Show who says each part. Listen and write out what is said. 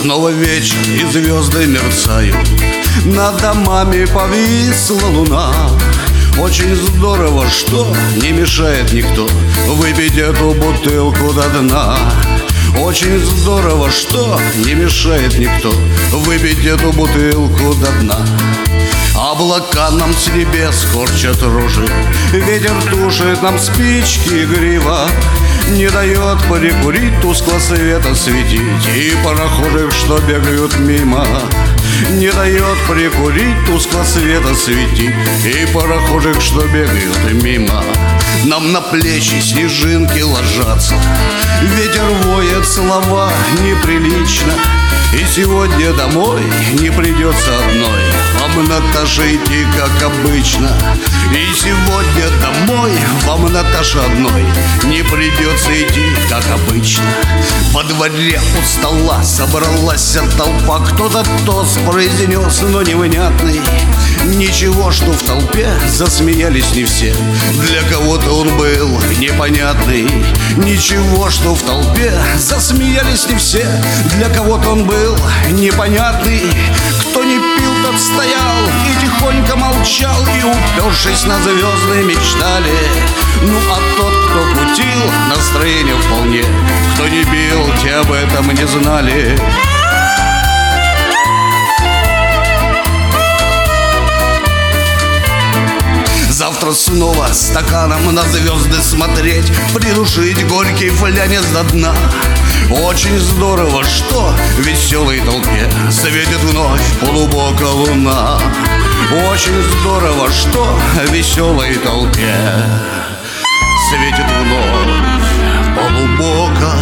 Speaker 1: Снова вечер и звезды мерцают, над домами повисла луна. Очень здорово, что не мешает никто выпить эту бутылку до дна. Очень здорово, что не мешает никто выпить эту бутылку до дна. Облака нам с небес корчат рожи, ветер тушит нам спички игриво, не дает прикурить, тускло света светить, и прохожих, что бегают мимо. Не дает прикурить, тускло света светить, и прохожих, что бегают мимо. Нам на плечи снежинки ложатся, ветер воет, слова неприлично. И сегодня домой не придется одной вам, Наташа, идти, как обычно. И сегодня домой вам, Наташа, одной не придется идти, как обычно. Во дворе у стола собралась толпа, кто-то тост произнес, но невнятный. Ничего, что в толпе засмеялись не все, для кого-то он был непонятный. Ничего, что в толпе засмеялись не все, для кого-то он был непонятный. Кто не пил, тот стоял и тихонько молчал, и, упершись на звезды, мечтали. Ну а тот, кто кутил, настроение вполне. Кто не пил, те об этом не знали. Завтра снова стаканом на звезды смотреть, придушить горький флянец до дна. Очень здорово, что в веселой толпе светит вновь полубокая луна. Очень здорово, что в веселой толпе светит вновь полубокая